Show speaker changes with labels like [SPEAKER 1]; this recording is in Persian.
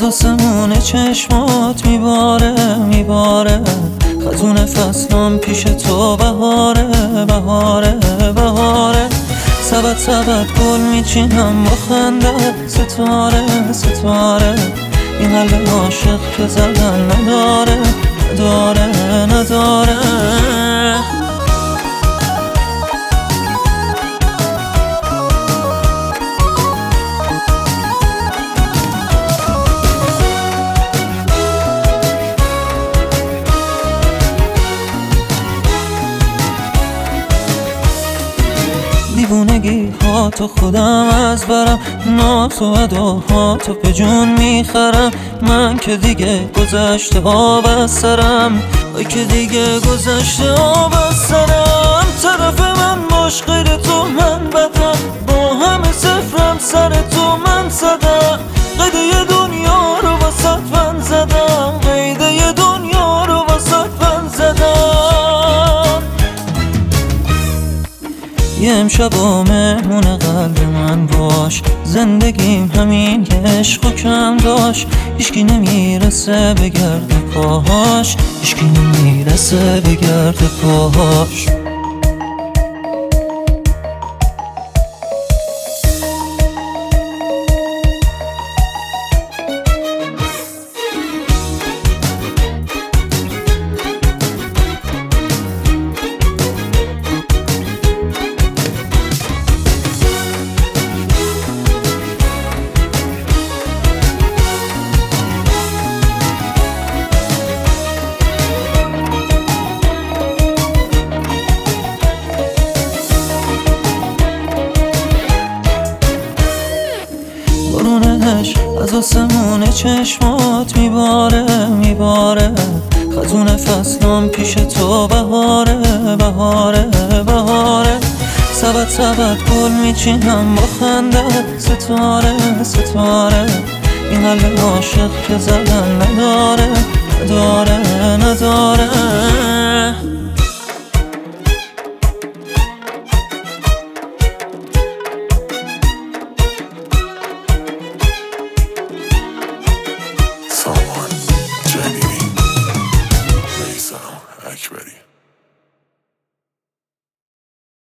[SPEAKER 1] آسمون چشمات میباره میباره، خزون فصلام پیش تو بهاره بهاره بهاره. سبد سبد گل میچینم با خنده، ستاره ستاره. این قلب عاشق که زدن نداره نداره نداره. دیوونگی ها تو خودم از برم، ناز و اداها تو به جون میخرم. من که دیگه گذشته آب از سرم، ای که دیگه گذشته آب از سرم. طرف من باش غیر تو من بدم، با همه صفرم سر تو من زدم. قیده دنیا رو واسط من زدم، قیده دنیا رو واسط من زدم. یه امشب و مهمون قلب من باش، زندگیم همین که عشق و کم داشت. هیچکی نمیرسه به گرد پاهاش، هیچکی نمیرسه به گرد پاهاش. بارونش از آسمون چشمات میباره میباره، خزون فصلام پیش تو بهاره بهاره بهاره. سبد سبد گل میچینم با خنده، ستاره ستاره. این قلب عاشق که زدن نداره نداره نداره.
[SPEAKER 2] سامان جلیلی، میثم اکبری.